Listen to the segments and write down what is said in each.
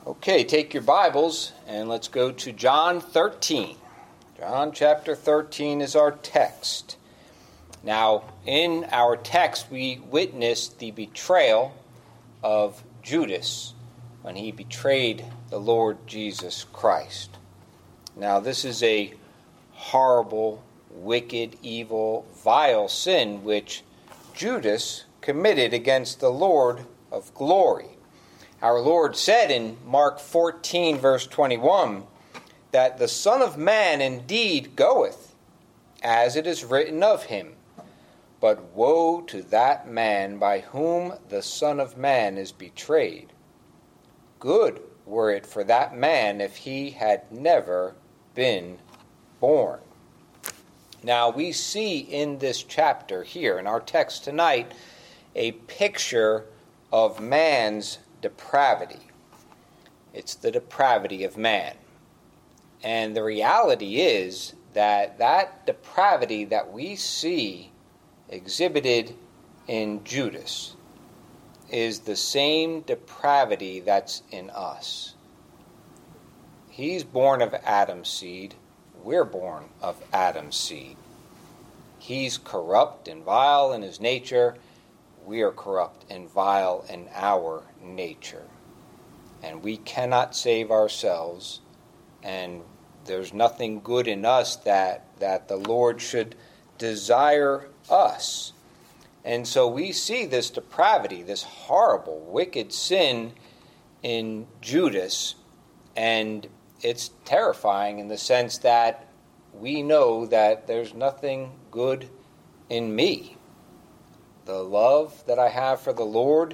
Okay, take your Bibles and let's go to John 13. John chapter 13 is our text. Now, in our text, we witness the betrayal of Judas when he betrayed the Lord Jesus Christ. Now, this is a horrible, wicked, evil, vile sin which Judas committed against the Lord of glory. Our Lord said in Mark 14, verse 21, that the Son of Man indeed goeth, as it is written of him. But woe to that man by whom the Son of Man is betrayed. Good were it for that man if he had never been born. Now we see in this chapter here, in our text tonight, a picture of man's depravity. It's the depravity of man. And the reality is that depravity that we see exhibited in Judas is the same depravity that's in us. He's born of Adam's seed. We're born of Adam's seed. He's corrupt and vile in his nature. We are corrupt and vile in our nature. And we cannot save ourselves. And there's nothing good in us that the Lord should desire us. And so we see this depravity, this horrible, wicked sin in Judas. And it's terrifying in the sense that we know that there's nothing good in me. The love that I have for the Lord,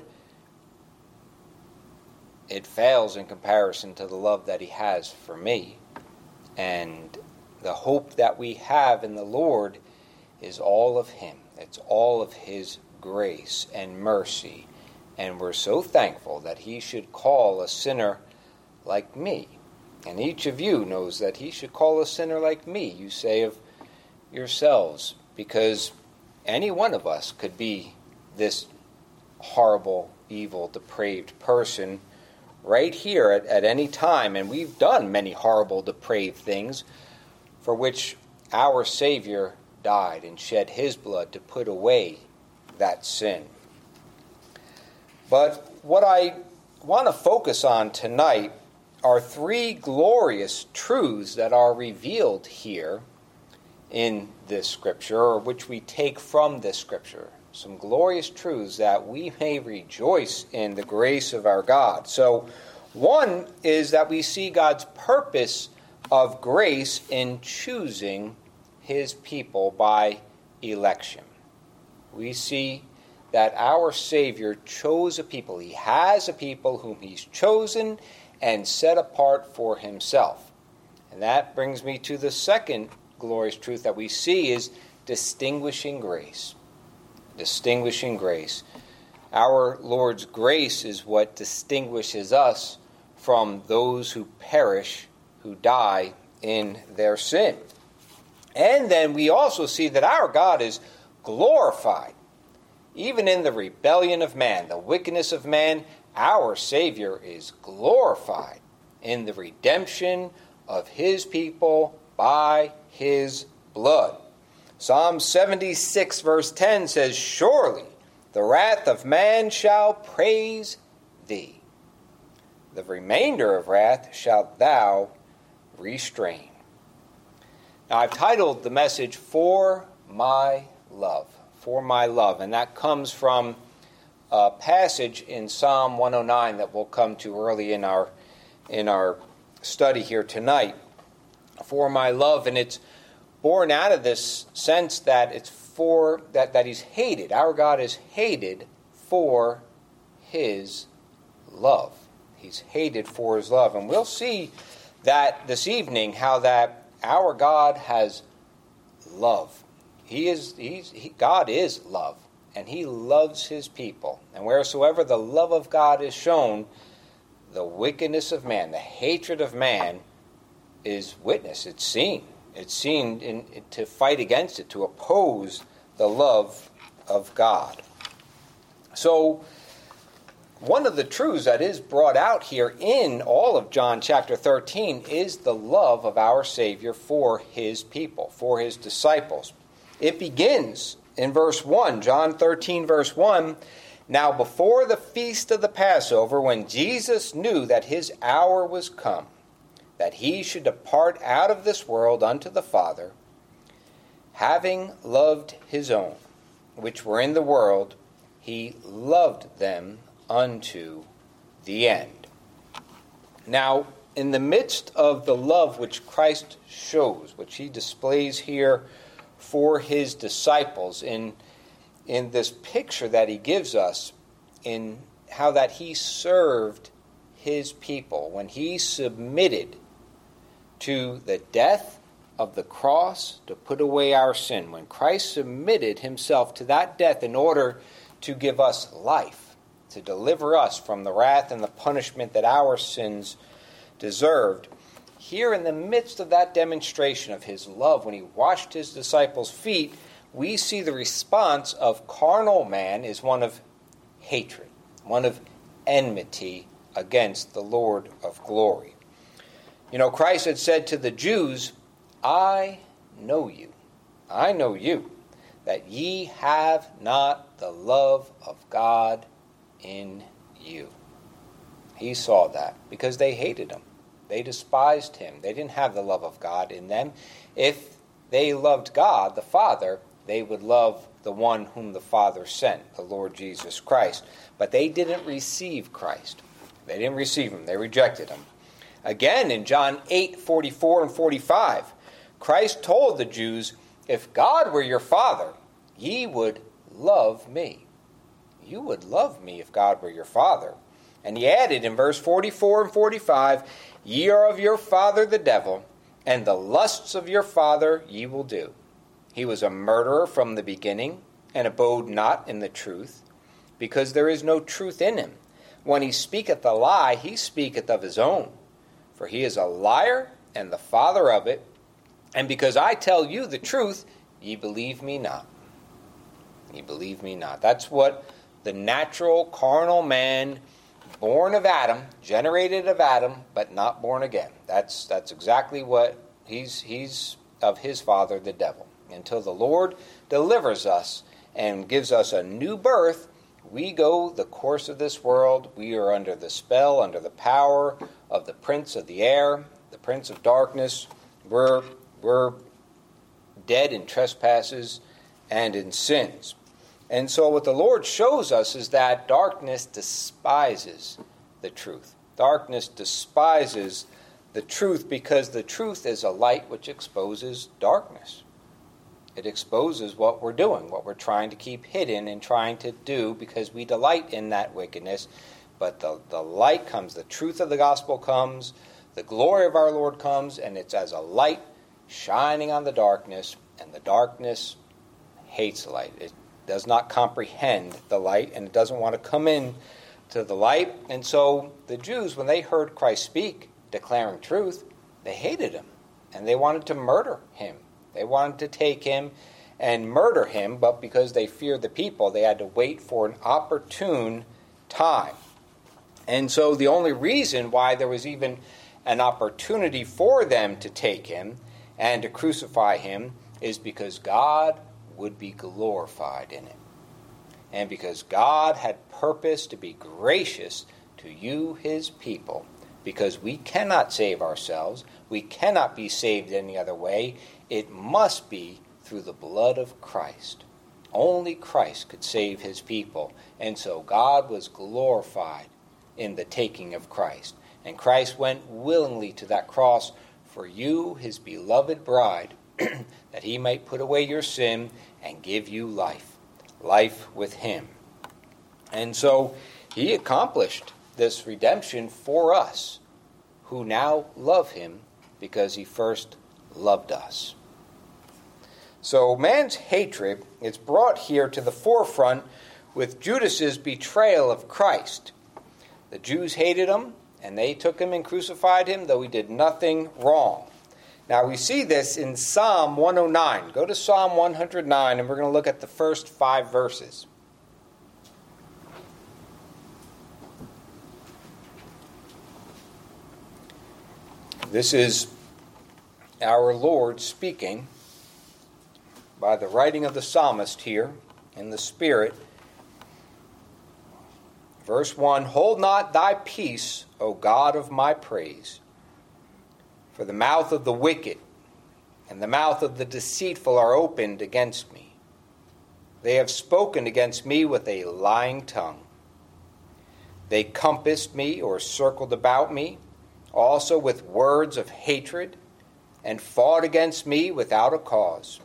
it fails in comparison to the love that he has for me. And the hope that we have in the Lord is all of him. It's all of his grace and mercy. And we're so thankful that he should call a sinner like me. And each of you knows that he should call a sinner like me, you say of yourselves, because any one of us could be this horrible, evil, depraved person right here at any time. And we've done many horrible, depraved things for which our Savior died and shed his blood to put away that sin. But what I want to focus on tonight are three glorious truths that are revealed here in this scripture, or which we take from this scripture. Some glorious truths that we may rejoice in the grace of our God. So, one is that we see God's purpose of grace in choosing his people by election. We see that our Savior chose a people. He has a people whom he's chosen and set apart for himself. And that brings me to the second glorious truth that we see is distinguishing grace. Distinguishing grace. Our Lord's grace is what distinguishes us from those who perish, who die in their sin. And then we also see that our God is glorified. Even in the rebellion of man, the wickedness of man, our Savior is glorified in the redemption of his people by his blood. Psalm 76 verse 10 says, "Surely the wrath of man shall praise thee. The remainder of wrath shalt thou restrain." Now I've titled the message, "For My Love." For my love. And that comes from a passage in Psalm 109 that we'll come to early in our study here tonight. For my love. And it's born out of this sense that it's for that he's hated. Our God is hated for his love. He's hated for his love. And we'll see that this evening, how that our God has love. God is love, and he loves his people. And wheresoever the love of God is shown, the wickedness of man, the hatred of man is witnessed. It's seen. It's seen to fight against it, to oppose the love of God. So one of the truths that is brought out here in all of John chapter 13 is the love of our Savior for his people, for his disciples. It begins in verse 1, John 13, verse 1. Now before the feast of the Passover, when Jesus knew that his hour was come, that he should depart out of this world unto the Father, having loved his own, which were in the world, he loved them unto the end. Now, in the midst of the love which Christ shows, which he displays here for his disciples, in this picture that he gives us, in how that he served his people, when he submitted to the death of the cross to put away our sin, when Christ submitted himself to that death in order to give us life, to deliver us from the wrath and the punishment that our sins deserved, here in the midst of that demonstration of his love, when he washed his disciples' feet, we see the response of carnal man is one of hatred, one of enmity against the Lord of glory. You know, Christ had said to the Jews, I know you, that ye have not the love of God in you. He saw that because they hated him. They despised him. They didn't have the love of God in them. If they loved God, the Father, they would love the one whom the Father sent, the Lord Jesus Christ. But they didn't receive Christ. They didn't receive him. They rejected him. Again, in John 8:44 and 45, Christ told the Jews, if God were your Father, ye would love me. You would love me if God were your Father. And he added in verse 44 and 45, ye are of your father the devil, and the lusts of your father ye will do. He was a murderer from the beginning, and abode not in the truth, because there is no truth in him. When he speaketh a lie, he speaketh of his own. For he is a liar, and the father of it. And because I tell you the truth, ye believe me not. Ye believe me not. That's what the natural carnal man, born of Adam, generated of Adam, but not born again. That's exactly what he's of his father, the devil. Until the Lord delivers us and gives us a new birth, we go the course of this world. We are under the spell, under the power of the prince of the air, the prince of darkness. We're dead in trespasses and in sins. And so what the Lord shows us is that darkness despises the truth. Darkness despises the truth because the truth is a light which exposes darkness. It exposes what we're doing, what we're trying to keep hidden and trying to do because we delight in that wickedness. But the light comes, the truth of the gospel comes, the glory of our Lord comes, and it's as a light shining on the darkness, and the darkness hates the light. It does not comprehend the light, and it doesn't want to come in to the light. And so the Jews, when they heard Christ speak, declaring truth, they hated him, and they wanted to murder him. They wanted to take him and murder him, but because they feared the people, they had to wait for an opportune time. And so the only reason why there was even an opportunity for them to take him and to crucify him is because God would be glorified in it. And because God had purposed to be gracious to you, his people, because we cannot save ourselves, we cannot be saved any other way, it must be through the blood of Christ. Only Christ could save his people. And so God was glorified in the taking of Christ. And Christ went willingly to that cross for you, his beloved bride, that he might put away your sin and give you life with him. And so he accomplished this redemption for us, who now love him because he first loved us. So man's hatred is brought here to the forefront with Judas's betrayal of Christ. The Jews hated him, and they took him and crucified him, though he did nothing wrong. Now we see this in Psalm 109. Go to Psalm 109, and we're going to look at the first 5 verses. This is our Lord speaking by the writing of the psalmist here in the Spirit. Verse 1, Hold not thy peace, O God of my praise, for the mouth of the wicked and the mouth of the deceitful are opened against me. They have spoken against me with a lying tongue. They compassed me or circled about me, also with words of hatred, and fought against me without a cause.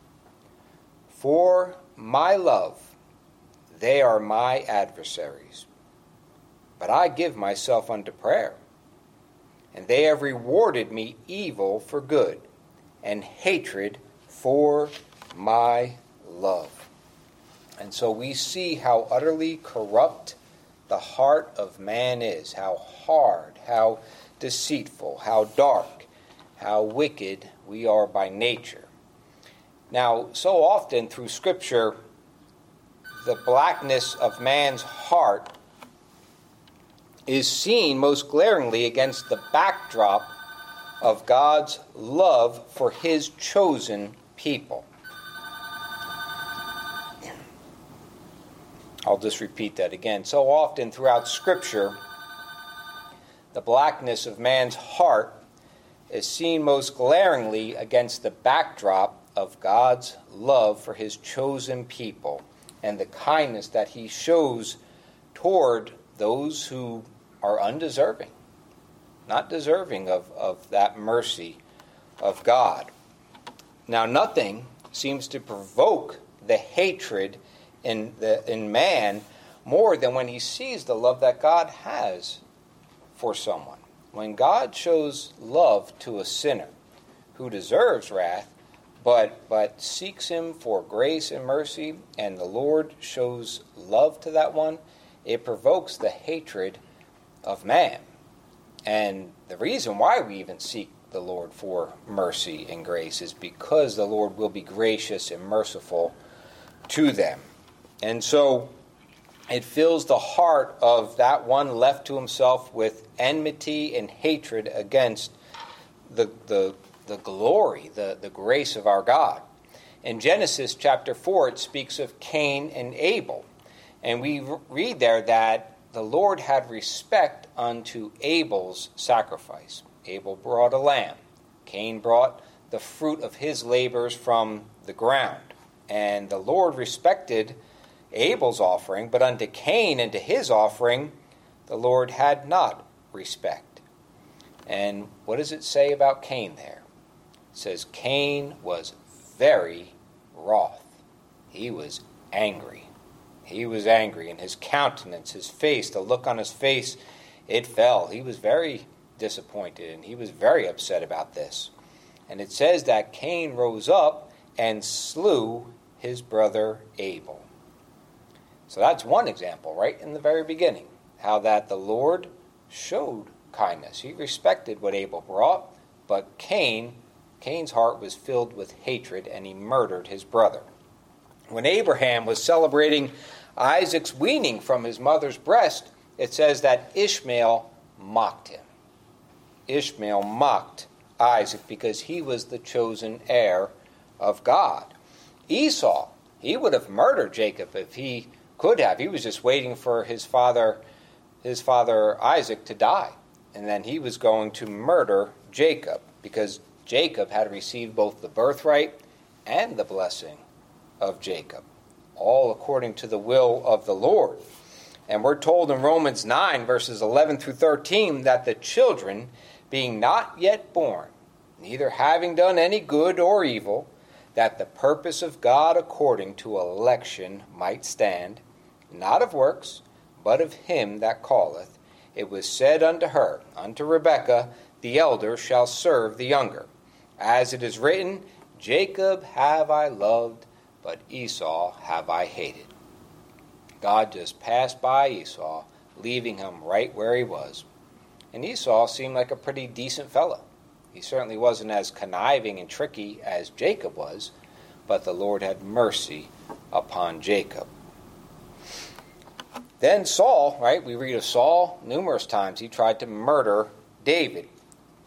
For my love, they are my adversaries. But I give myself unto prayer, and they have rewarded me evil for good, and hatred for my love. And so we see how utterly corrupt the heart of man is, how hard, how deceitful, how dark, how wicked we are by nature. Now, so often through Scripture, the blackness of man's heart is seen most glaringly against the backdrop of God's love for his chosen people. I'll just repeat that again. So often throughout Scripture, the blackness of man's heart is seen most glaringly against the backdrop of God's love for his chosen people and the kindness that he shows toward those who are undeserving, not deserving of that mercy of God. Now, nothing seems to provoke the hatred in man more than when he sees the love that God has for someone. When God shows love to a sinner who deserves wrath, but seeks him for grace and mercy, and the Lord shows love to that one, it provokes the hatred of man. And the reason why we even seek the Lord for mercy and grace is because the Lord will be gracious and merciful to them. And so it fills the heart of that one left to himself with enmity and hatred against the glory, the grace of our God. In Genesis chapter 4, it speaks of Cain and Abel. And we read there that the Lord had respect unto Abel's sacrifice. Abel brought a lamb. Cain brought the fruit of his labors from the ground. And the Lord respected Abel's offering, but unto Cain and to his offering, the Lord had not respect. And what does it say about Cain there? It says Cain was very wroth. He was angry. He was angry, and his countenance, his face, the look on his face, it fell. He was very disappointed, and he was very upset about this. And it says that Cain rose up and slew his brother Abel. So that's one example, right in the very beginning, how that the Lord showed kindness. He respected what Abel brought, but Cain's heart was filled with hatred, and he murdered his brother. When Abraham was celebrating Isaac's weaning from his mother's breast, it says that Ishmael mocked him. Ishmael mocked Isaac because he was the chosen heir of God. Esau, he would have murdered Jacob if he could have. He was just waiting for his father Isaac to die. And then he was going to murder Jacob because Jacob had received both the birthright and the blessing of Jacob, all according to the will of the Lord. And we're told in Romans 9, verses 11 through 13, that the children, being not yet born, neither having done any good or evil, that the purpose of God according to election might stand, not of works, but of him that calleth. It was said unto her, unto Rebekah, the elder shall serve the younger. As it is written, Jacob have I loved, but Esau have I hated. God just passed by Esau, leaving him right where he was. And Esau seemed like a pretty decent fellow. He certainly wasn't as conniving and tricky as Jacob was, but the Lord had mercy upon Jacob. Then Saul, right, we read of Saul numerous times. He tried to murder David.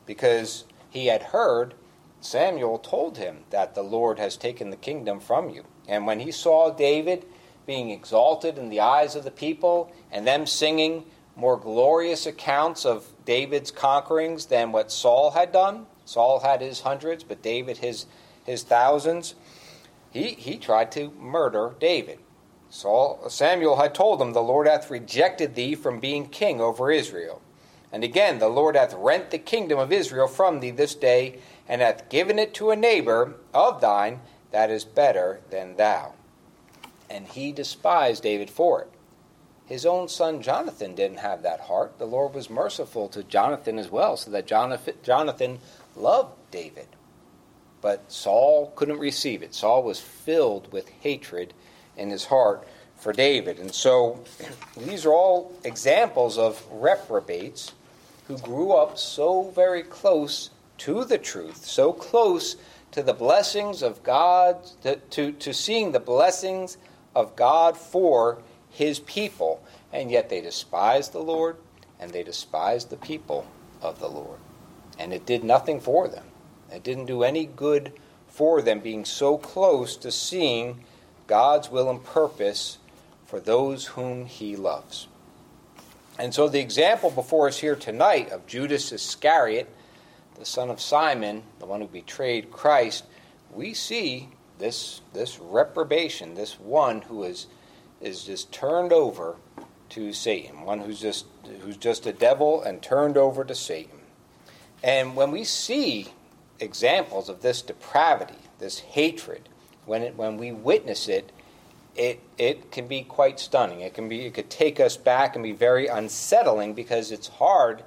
because he had heard Samuel told him that the Lord has taken the kingdom from you. And when he saw David being exalted in the eyes of the people and them singing more glorious accounts of David's conquerings than what Saul had done, Saul had his hundreds, but David his thousands, he tried to murder David. Samuel had told him, the Lord hath rejected thee from being king over Israel. And again, the Lord hath rent the kingdom of Israel from thee this day, and hath given it to a neighbor of thine that is better than thou. And he despised David for it. His own son Jonathan didn't have that heart. The Lord was merciful to Jonathan as well, so that Jonathan loved David. But Saul couldn't receive it. Saul was filled with hatred in his heart for David. And so these are all examples of reprobates who grew up so very close to the truth, so close to the blessings of God, to seeing the blessings of God for his people, and yet they despised the Lord and they despised the people of the Lord. And it did nothing for them. It didn't do any good for them, being so close to seeing God's will and purpose for those whom he loves. And so the example before us here tonight of Judas Iscariot, the son of Simon, the one who betrayed Christ, we see this reprobation, this one who is just turned over to Satan, one who's just a devil and turned over to Satan. And when we see examples of this depravity, this hatred, when we witness it, it can be quite stunning. It could take us back and be very unsettling, because it's hard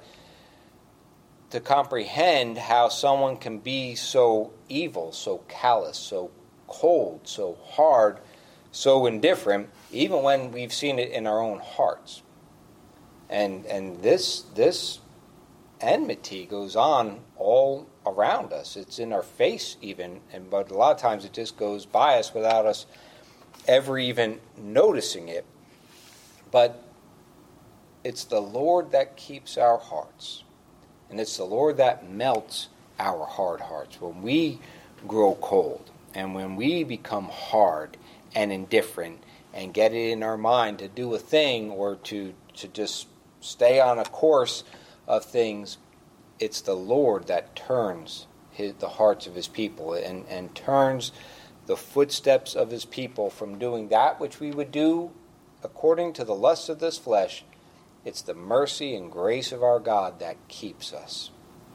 to comprehend how someone can be so evil, so callous, so cold, so hard, so indifferent, even when we've seen it in our own hearts. And this enmity goes on all around us. It's in our face even, but a lot of times it just goes by us without us ever even noticing it. But it's the Lord that keeps our hearts. And it's the Lord that melts our hard hearts. When we grow cold and when we become hard and indifferent and get it in our mind to do a thing or to just stay on a course of things, it's the Lord that turns the hearts of his people and turns the footsteps of his people from doing that which we would do according to the lusts of this flesh. It's the mercy and grace of our God that keeps us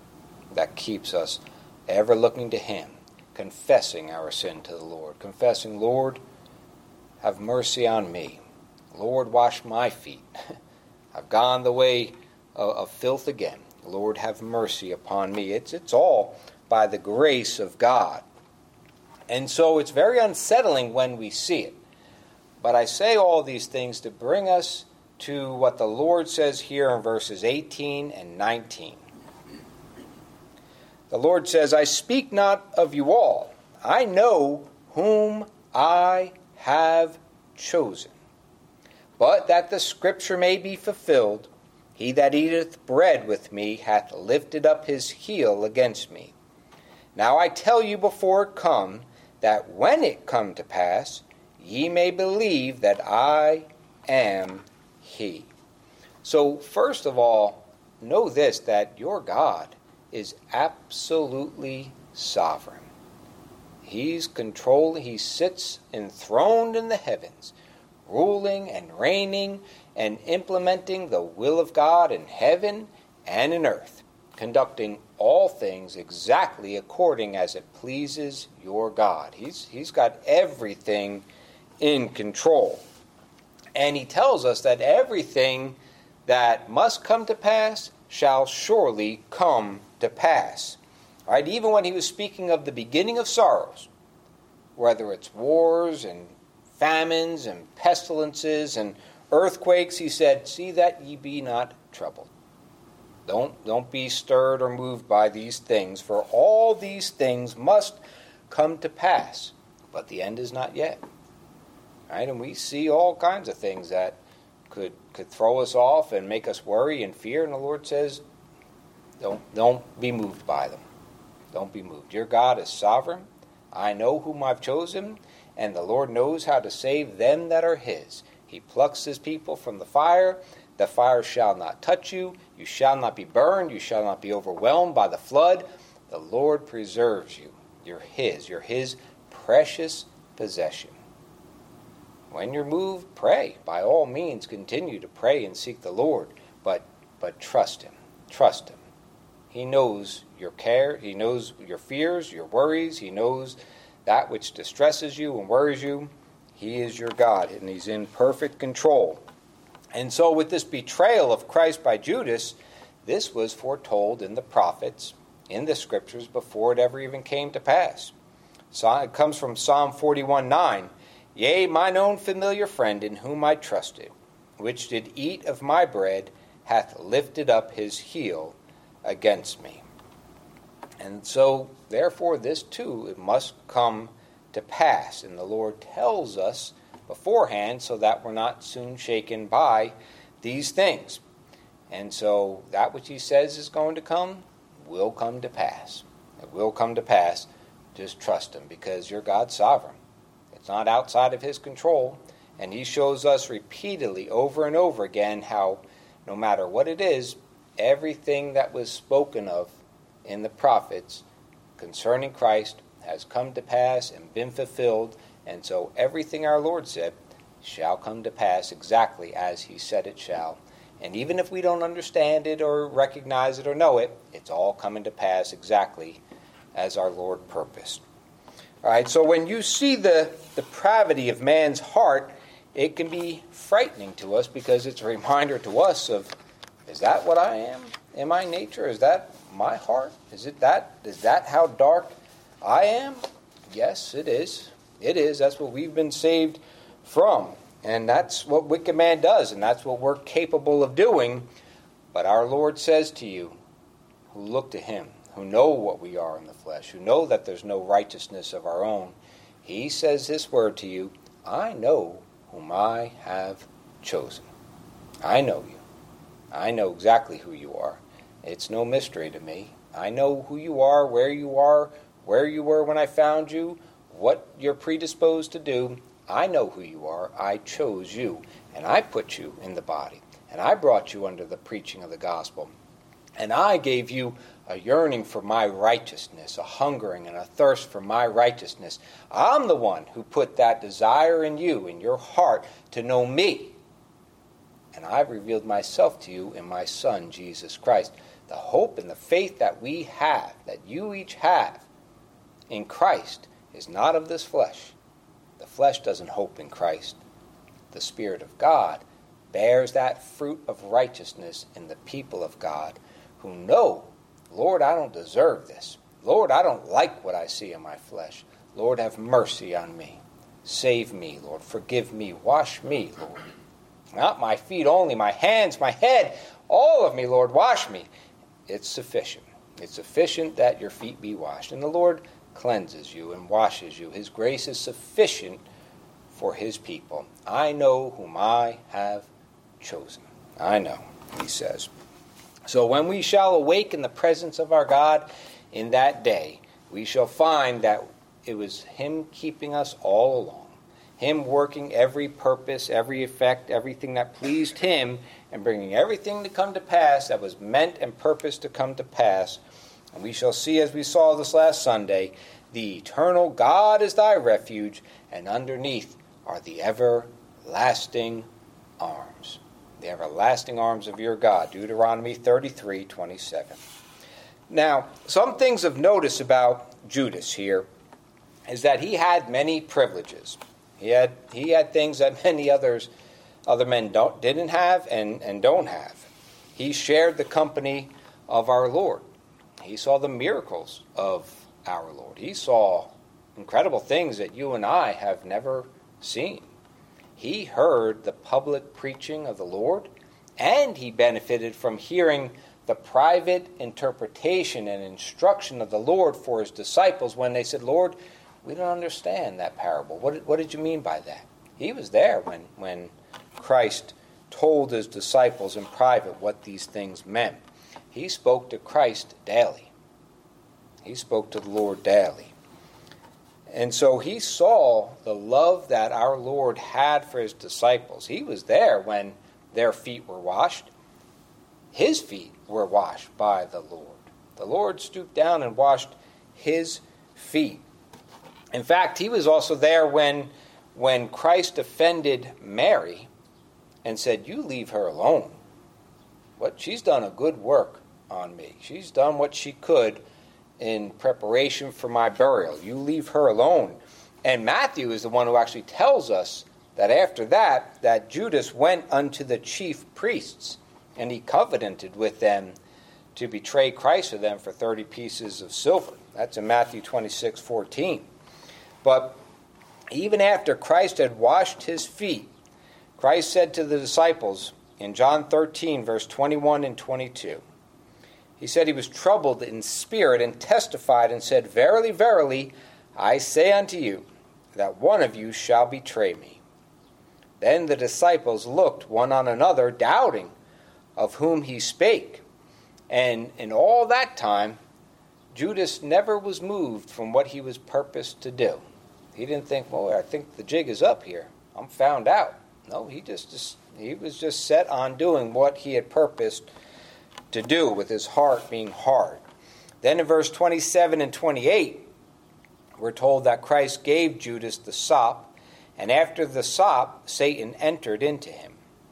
ever looking to him, confessing our sin to the Lord, confessing, Lord, have mercy on me. Lord, wash my feet. I've gone the way of filth again. Lord, have mercy upon me. It's all by the grace of God. And so it's very unsettling when we see it. But I say all these things to bring us to what the Lord says here in verses 18 and 19. The Lord says, I speak not of you all. I know whom I have chosen. But that the scripture may be fulfilled, he that eateth bread with me hath lifted up his heel against me. Now I tell you before it come, that when it come to pass, ye may believe that I am he. So first of all, know this, that your God is absolutely sovereign. He's controlling, he sits enthroned in the heavens, ruling and reigning and implementing the will of God in heaven and in earth, conducting all things exactly according as it pleases your God. He's got everything in control. And he tells us that everything that must come to pass shall surely come to pass. All right, even when he was speaking of the beginning of sorrows, whether it's wars and famines and pestilences and earthquakes, he said, see that ye be not troubled. Don't be stirred or moved by these things, for all these things must come to pass, but the end is not yet. Right? And we see all kinds of things that could throw us off and make us worry and fear, and the Lord says, Don't be moved by them. Don't be moved. Your God is sovereign. I know whom I've chosen, and the Lord knows how to save them that are his. He plucks his people from the fire. The fire shall not touch you. You shall not be burned. You shall not be overwhelmed by the flood. The Lord preserves you. You're his. You're his precious possession. When you're moved, pray. By all means, continue to pray and seek the Lord. But trust him. Trust him. He knows your care. He knows your fears, your worries. He knows that which distresses you and worries you. He is your God, and he's in perfect control. And so with this betrayal of Christ by Judas, this was foretold in the prophets, in the scriptures, before it ever even came to pass. So it comes from Psalm 41:9. Yea, mine own familiar friend in whom I trusted, which did eat of my bread, hath lifted up his heel against me. And so, therefore, this too, it must come to pass. And the Lord tells us beforehand so that we're not soon shaken by these things. And so, that which he says is going to come will come to pass. It will come to pass. Just trust him, because your God's sovereign. It's not outside of his control. And he shows us repeatedly, over and over again, how no matter what it is, everything that was spoken of in the prophets concerning Christ has come to pass and been fulfilled. And so everything our Lord said shall come to pass exactly as he said it shall. And even if we don't understand it or recognize it or know it, it's all coming to pass exactly as our Lord purposed. All right, so when you see the depravity of man's heart, it can be frightening to us, because it's a reminder to us of, is that what I am in my nature? Is that my heart? Is that how dark I am? Yes, it is. It is. That's what we've been saved from. And that's what wicked man does, and that's what we're capable of doing. But our Lord says to you, who look to him, who know what we are in the flesh, who know that there's no righteousness of our own, he says this word to you, I know whom I have chosen. I know you. I know exactly who you are. It's no mystery to me. I know who you are, where you were when I found you, what you're predisposed to do. I know who you are. I chose you, and I put you in the body, and I brought you under the preaching of the gospel, and I gave you a yearning for my righteousness, a hungering and a thirst for my righteousness. I'm the one who put that desire in you, in your heart, to know me. And I've revealed myself to you in my Son, Jesus Christ. The hope and the faith that we have, that you each have in Christ, is not of this flesh. The flesh doesn't hope in Christ. The Spirit of God bears that fruit of righteousness in the people of God who know, Lord, I don't deserve this. Lord, I don't like what I see in my flesh. Lord, have mercy on me. Save me, Lord. Forgive me. Wash me, Lord. Not my feet only, my hands, my head, all of me, Lord, wash me. It's sufficient. It's sufficient that your feet be washed. And the Lord cleanses you and washes you. His grace is sufficient for his people. I know whom I have chosen. I know, he says. So when we shall awake in the presence of our God in that day, we shall find that it was him keeping us all along. Him working every purpose, every effect, everything that pleased him, and bringing everything to come to pass that was meant and purposed to come to pass. And we shall see, as we saw this last Sunday, the eternal God is thy refuge, and underneath are the everlasting arms. The everlasting arms of your God. Deuteronomy 33:27. Now, some things of notice about Judas here is that he had many privileges. He had things that many other men didn't have and don't have. He shared the company of our Lord. He saw the miracles of our Lord. He saw incredible things that you and I have never seen. He heard the public preaching of the Lord, and he benefited from hearing the private interpretation and instruction of the Lord for his disciples when they said, Lord, we don't understand that parable. What did you mean by that? He was there when Christ told his disciples in private what these things meant. he spoke to Christ daily. He spoke to the Lord daily. And so he saw the love that our Lord had for his disciples. He was there when their feet were washed. His feet were washed by the Lord. The Lord stooped down and washed his feet. In fact, he was also there when Christ offended Mary and said, "You leave her alone. She's done a good work on me. She's done what she could in preparation for my burial. You leave her alone." And Matthew is the one who actually tells us that after that Judas went unto the chief priests, and he covenanted with them to betray Christ to them for 30 pieces of silver. That's in Matthew 26:14. But even after Christ had washed his feet, Christ said to the disciples in John 13, verse 21 and 22, he said he was troubled in spirit and testified and said, "Verily, verily, I say unto you, that one of you shall betray me." Then the disciples looked one on another, doubting of whom he spake. And in all that time, Judas never was moved from what he was purposed to do. He didn't think, "Well, I think the jig is up here. I'm found out." No, he was just set on doing what he had purposed to do, with his heart being hard. Then in verse 27 and 28, we're told that Christ gave Judas the sop, and after the sop, Satan entered into him.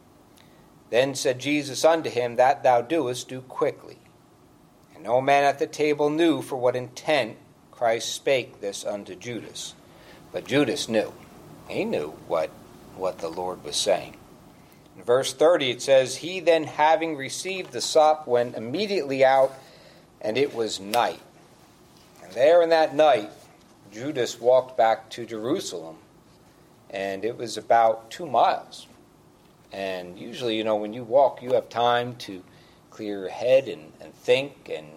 Then said Jesus unto him, "That thou doest, do quickly." And no man at the table knew for what intent Christ spake this unto Judas. But Judas knew. He knew what the Lord was saying. In verse 30 it says, "He then having received the sop went immediately out, and it was night. And there in that night Judas walked back to Jerusalem, and it was about 2 miles. And usually, when you walk, you have time to clear your head and think and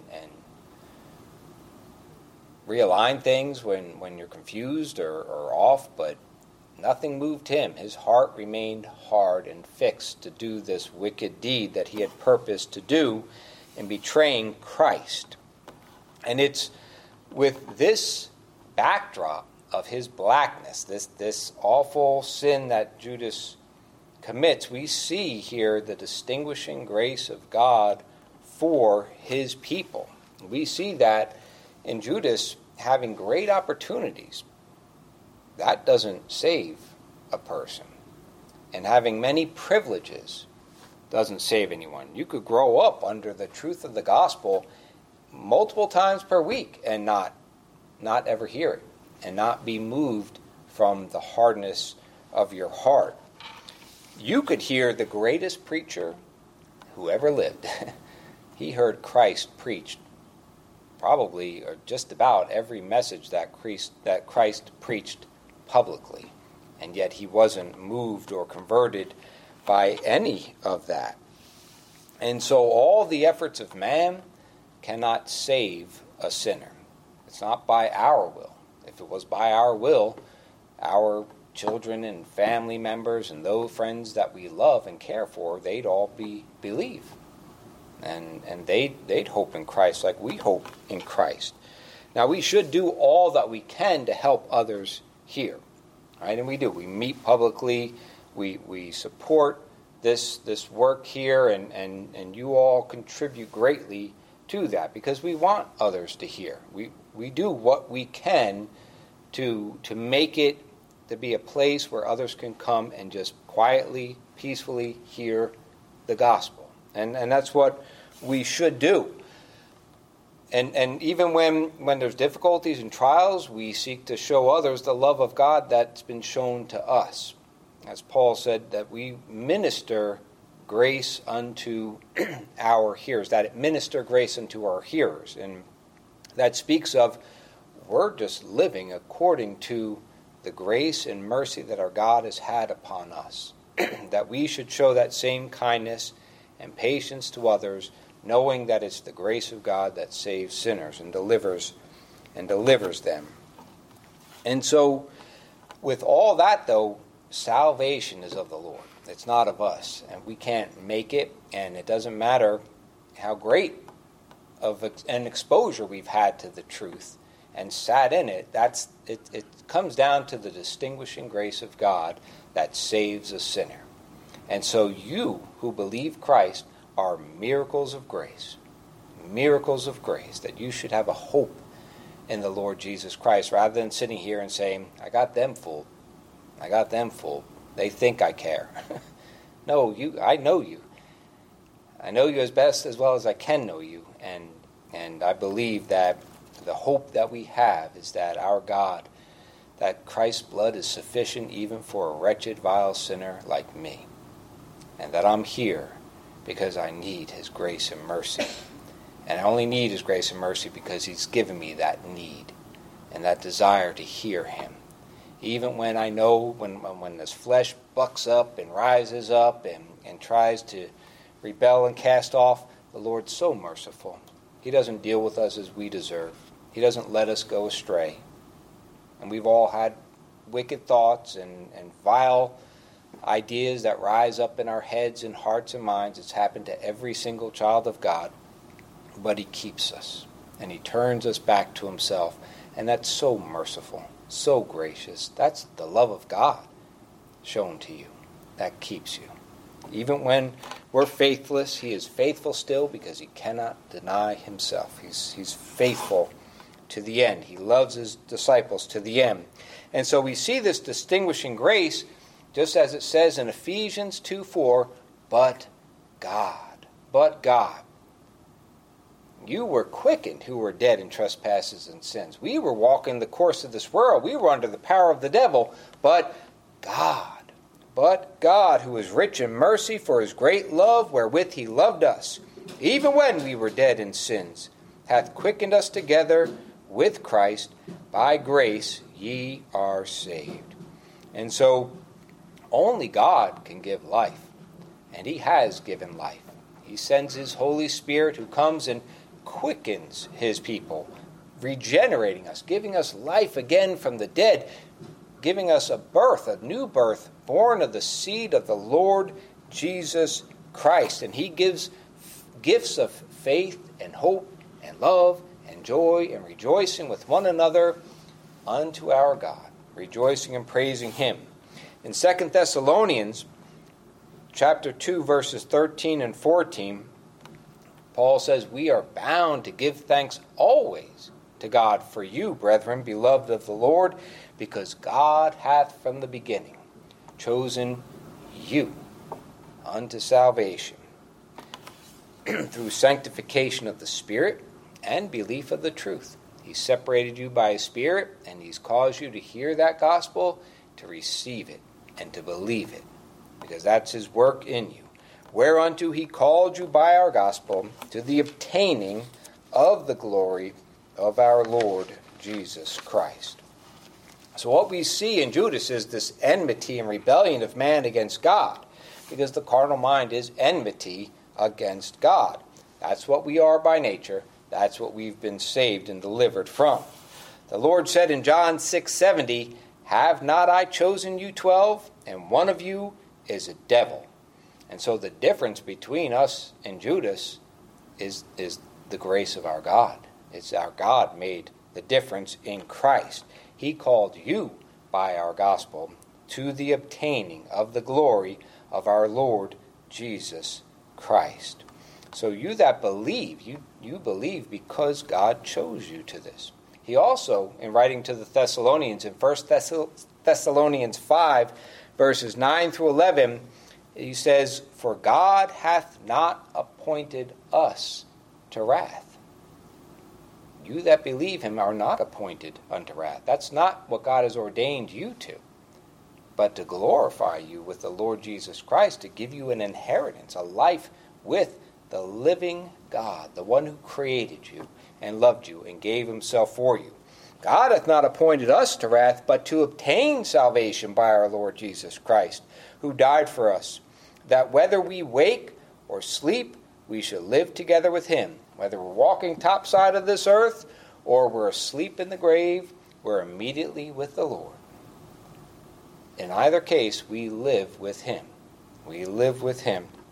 realign things when you're confused or off, but nothing moved him. His heart remained hard and fixed to do this wicked deed that he had purposed to do in betraying Christ. And it's with this backdrop of his blackness, this awful sin that Judas commits, we see here the distinguishing grace of God for his people. We see that in Judas having great opportunities. That doesn't save a person. And having many privileges doesn't save anyone. You could grow up under the truth of the gospel multiple times per week and not ever hear it, and not be moved from the hardness of your heart. You could hear the greatest preacher who ever lived. He heard Christ preached probably, or just about, every message that Christ preached publicly, and yet he wasn't moved or converted by any of that. And so all the efforts of man cannot save a sinner. It's not by our will. If it was by our will, our children and family members and those friends that we love and care for, they'd all believe. And they'd hope in Christ like we hope in Christ. Now, we should do all that we can to help others here. Right? And we do. We meet publicly. We support this work here, and you all contribute greatly to that because we want others to hear. We do what we can to make it to be a place where others can come and just quietly, peacefully hear the gospel. And that's what we should do. And even when there's difficulties and trials, we seek to show others the love of God that's been shown to us. As Paul said, that we minister grace unto our hearers, that it minister grace unto our hearers. And that speaks of we're just living according to the grace and mercy that our God has had upon us. That we should show that same kindness and patience to others, knowing that it's the grace of God that saves sinners and delivers them. And so, with all that, though, salvation is of the Lord. It's not of us, and we can't make it, and it doesn't matter how great an exposure we've had to the truth and sat in it, it comes down to the distinguishing grace of God that saves a sinner. And so you who believe Christ are miracles of grace, that you should have a hope in the Lord Jesus Christ, rather than sitting here and saying, I got them fooled. They think I care. No, I know you. I know you as well as I can know you. And I believe that the hope that we have is that our God, that Christ's blood is sufficient even for a wretched, vile sinner like me. And that I'm here because I need his grace and mercy. And I only need his grace and mercy because he's given me that need and that desire to hear him. Even when I know when this flesh bucks up and rises up and tries to rebel and cast off, the Lord's so merciful. He doesn't deal with us as we deserve. He doesn't let us go astray. And we've all had wicked thoughts and vile ideas that rise up in our heads and hearts and minds. It's happened to every single child of God. But he keeps us, and he turns us back to himself. And that's so merciful, so gracious. That's the love of God shown to you. That keeps you. Even when we're faithless, he is faithful still because he cannot deny himself. He's faithful to the end. He loves his disciples to the end. And so we see this distinguishing grace, just as it says in Ephesians 2:4, but God. You were quickened who were dead in trespasses and sins. We were walking the course of this world. We were under the power of the devil. But God, who is rich in mercy for his great love wherewith he loved us, even when we were dead in sins, hath quickened us together with Christ. By grace ye are saved. And so only God can give life. And he has given life. He sends his Holy Spirit who comes and quickens his people, regenerating us, giving us life again from the dead, giving us a new birth, born of the seed of the Lord Jesus Christ. And he gives gifts of faith and hope and love and joy and rejoicing with one another unto our God, rejoicing and praising him. In 2 Thessalonians chapter 2, verses 13 and 14, Paul says, we are bound to give thanks always to God for you, brethren, beloved of the Lord, because God hath from the beginning chosen you unto salvation through sanctification of the Spirit and belief of the truth. He separated you by his Spirit, and he's caused you to hear that gospel, to receive it, and to believe it, because that's his work in you. Whereunto he called you by our gospel to the obtaining of the glory of our Lord Jesus Christ. So what we see in Judas is this enmity and rebellion of man against God, because the carnal mind is enmity against God. That's what we are by nature. That's what we've been saved and delivered from. The Lord said in John 6:70, have not I chosen you 12, and one of you is a devil. And so the difference between us and Judas is the grace of our God. It's our God made the difference in Christ. He called you by our gospel to the obtaining of the glory of our Lord Jesus Christ. So you that believe, you believe because God chose you to this. He also, in writing to the Thessalonians, in 1 Thessalonians 5, verses 9 through 11, he says, for God hath not appointed us to wrath. You that believe him are not appointed unto wrath. That's not what God has ordained you to, but to glorify you with the Lord Jesus Christ, to give you an inheritance, a life with the living God, the one who created you and loved you and gave himself for you. God hath not appointed us to wrath, but to obtain salvation by our Lord Jesus Christ, who died for us, that whether we wake or sleep, we shall live together with him. Whether we're walking topside of this earth or we're asleep in the grave, we're immediately with the Lord. In either case, we live with him. We live with him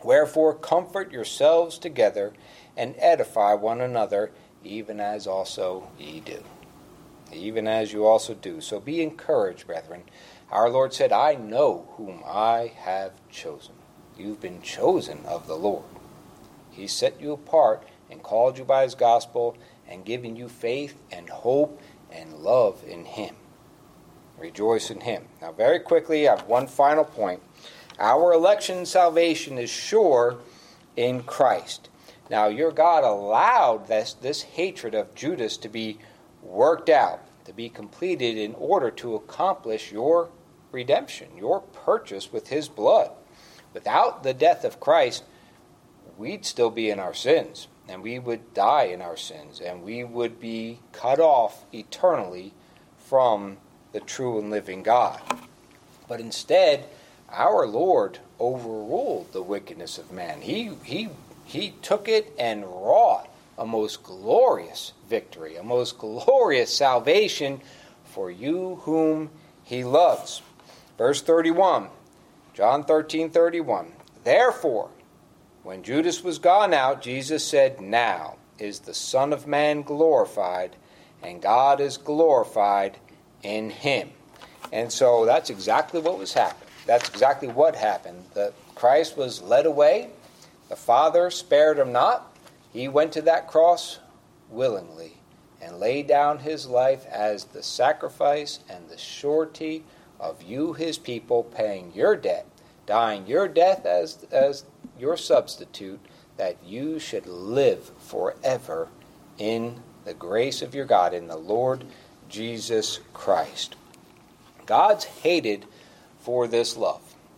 Wherefore comfort yourselves together and edify one another, even as also ye do. Even as you also do. So be encouraged, brethren. Our Lord said, I know whom I have chosen. You've been chosen of the Lord. He set you apart and called you by his gospel and given you faith and hope and love in him. Rejoice in him. Now very quickly, I have one final point. Our election and salvation is sure in Christ. Now your God allowed this hatred of Judas to be worked out, to be completed in order to accomplish your redemption, your purchase with his blood. Without the death of Christ, we'd still be in our sins, and we would die in our sins, and we would be cut off eternally from the true and living God. But instead, our Lord overruled the wickedness of man. He took it and wrought a most glorious victory, a most glorious salvation for you whom he loves. Verse 31, John 13:31. Therefore, when Judas was gone out, Jesus said, Now is the Son of Man glorified, and God is glorified in him. And so that's exactly what was happening. That's exactly what happened. Christ was led away. The Father spared him not. He went to that cross willingly and laid down his life as the sacrifice and the surety of you, his people, paying your debt, dying your death as your substitute, that you should live forever in the grace of your God, in the Lord Jesus Christ. God's hated for this love.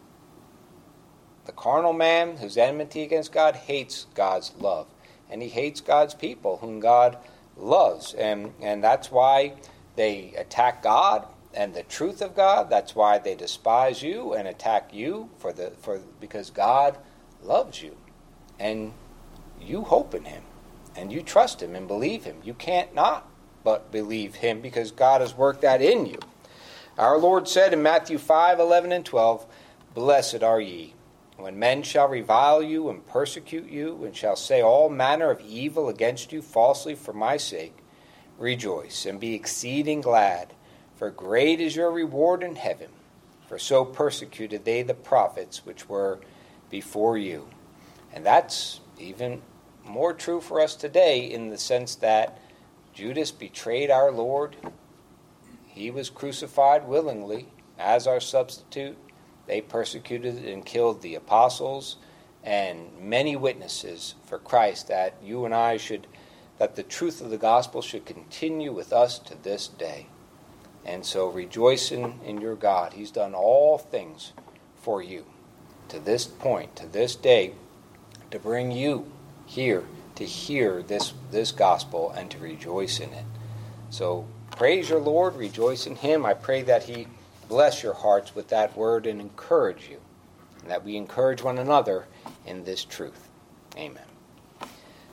The carnal man whose enmity against God hates God's love. And he hates God's people whom God loves. And that's why they attack God and the truth of God. That's why they despise you and attack you because God loves you. And you hope in him. And you trust him and believe him. You can't not but believe him because God has worked that in you. Our Lord said in Matthew 5:11 and 12, Blessed are ye, when men shall revile you and persecute you, and shall say all manner of evil against you falsely for my sake. Rejoice, and be exceeding glad, for great is your reward in heaven. For so persecuted they the prophets which were before you. And that's even more true for us today in the sense that Judas betrayed our Lord. He was crucified willingly as our substitute. They persecuted and killed the apostles and many witnesses for Christ, that you and I that the truth of the gospel should continue with us to this day. And so rejoice in your God. He's done all things for you to this point, to this day, to bring you here to hear this gospel and to rejoice in it. So praise your Lord, rejoice in him. I pray that he bless your hearts with that word and encourage you, and that we encourage one another in this truth. Amen.